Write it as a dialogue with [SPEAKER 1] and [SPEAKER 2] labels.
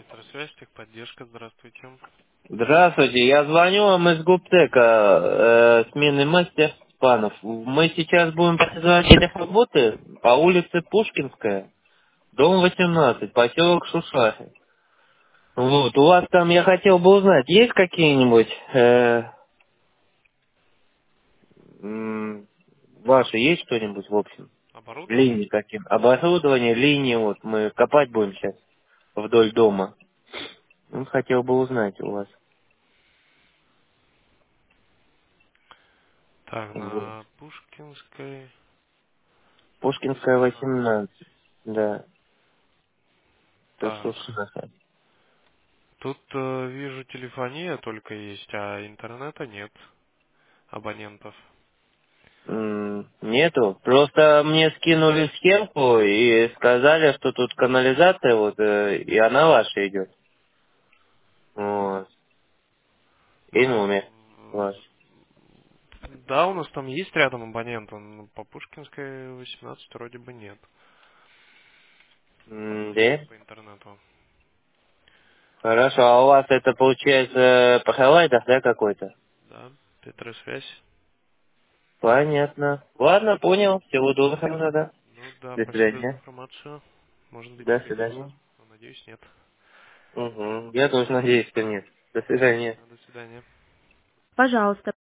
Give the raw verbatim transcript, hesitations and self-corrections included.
[SPEAKER 1] Петросвязь, техподдержка, здравствуйте.
[SPEAKER 2] Здравствуйте, я звоню вам из Гуптека, э, сменный мастер Спанов. Мы сейчас будем производить работы по улице Пушкинская, дом восемнадцать, поселок Шушахи. Вот, у вас там, я хотел бы узнать, есть какие-нибудь, э, м, ваши, есть что-нибудь, в общем,
[SPEAKER 1] Оборудование?
[SPEAKER 2] линии какие оборудование, линии, вот, мы копать будем сейчас вдоль дома. Ну, хотел бы узнать у вас.
[SPEAKER 1] Так,
[SPEAKER 2] Вот.
[SPEAKER 1] на Пушкинской
[SPEAKER 2] Пушкинская
[SPEAKER 1] восемнадцать.
[SPEAKER 2] восемнадцать, да, это
[SPEAKER 1] Так,
[SPEAKER 2] Шушаха.
[SPEAKER 1] тут э, вижу, телефония только есть, а интернета нет, абонентов.
[SPEAKER 2] М, Нету. Просто мне скинули схемку и сказали, что тут канализация вот, э, и она ваша идет. Вот. И
[SPEAKER 1] Ну,
[SPEAKER 2] номер ваш.
[SPEAKER 1] э, да, у нас там есть рядом абонент, но по Пушкинской восемнадцать вроде бы нет.
[SPEAKER 2] М,
[SPEAKER 1] Есть
[SPEAKER 2] Да?
[SPEAKER 1] по интернету.
[SPEAKER 2] Хорошо, а у вас это получается по провайдер, да, какой-то?
[SPEAKER 1] Да, Петросвязь.
[SPEAKER 2] Понятно. Ладно, понял. Всего доброго, да.
[SPEAKER 1] Ну да,
[SPEAKER 2] До
[SPEAKER 1] спасибо за
[SPEAKER 2] свидания.
[SPEAKER 1] информацию. Может быть,
[SPEAKER 2] До
[SPEAKER 1] пригодится.
[SPEAKER 2] свидания.
[SPEAKER 1] Но надеюсь, нет.
[SPEAKER 2] Угу. Я тоже надеюсь, что нет. До свидания.
[SPEAKER 1] До свидания.
[SPEAKER 2] Пожалуйста,